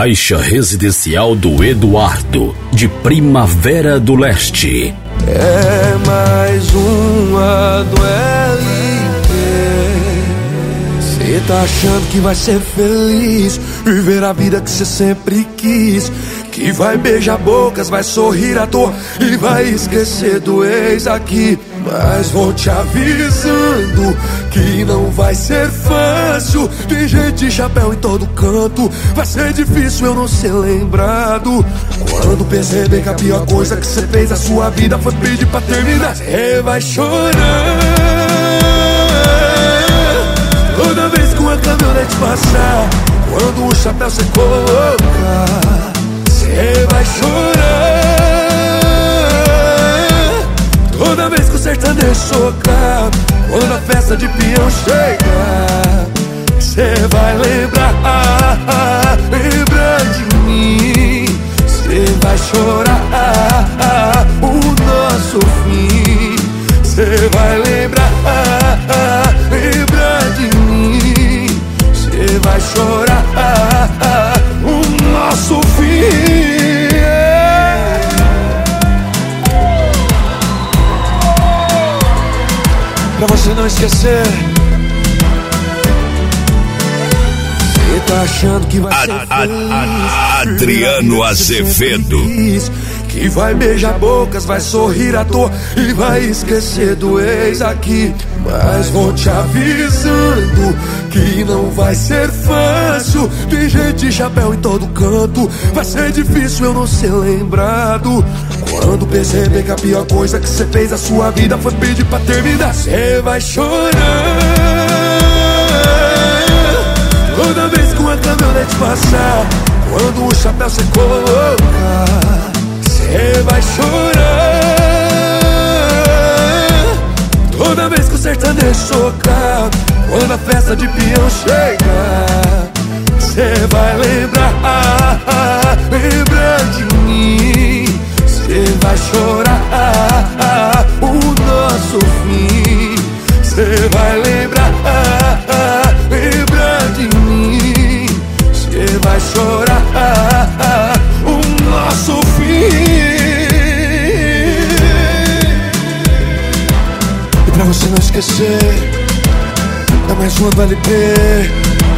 Faixa residencial do Eduardo, de Primavera do Leste. É mais uma do LP. Cê tá achando que vai ser feliz, viver a vida que cê sempre quis, que vai beijar bocas, vai sorrir à toa e vai esquecer do ex aqui. Mas vou te avisando que não vai ser fácil. Tem gente de chapéu em todo canto, vai ser difícil eu não ser lembrado. Quando perceber que a pior coisa que você fez na sua vida foi pedir pra terminar, você vai chorar. Toda vez que uma caminhonete passar, quando o chapéu você colocar, você vai chorar. Toda vez que o sertanejo socar, quando a festa de peão chegar, cê vai lembrar, lembrar de mim. Cê vai chorar o nosso fim. Cê vai lembrar, lembrar de mim. Cê vai chorar o nosso fim. Pra você não esquecer. Cê tá achando que vai ser feliz, Adriano Azevedo, que vai beijar bocas, vai sorrir à toa e vai esquecer do ex aqui. Mas vou te avisando que não vai ser fácil. Tem gente de chapéu em todo canto, vai ser difícil eu não ser lembrado. Quando perceber que a pior coisa que você fez na sua vida foi pedir pra terminar, você vai chorar. Toda vez que uma caminhonete passar, quando o chapéu você colocar, você vai chorar. Toda vez que o sertanejo socar, quando a festa de peão chegar, você vai lembrar, lembrar de mim. Você vai chorar o nosso fim. Você vai lembrar, lembrar de mim. Você vai chorar o nosso fim. E pra você não esquecer, é mais uma do LP.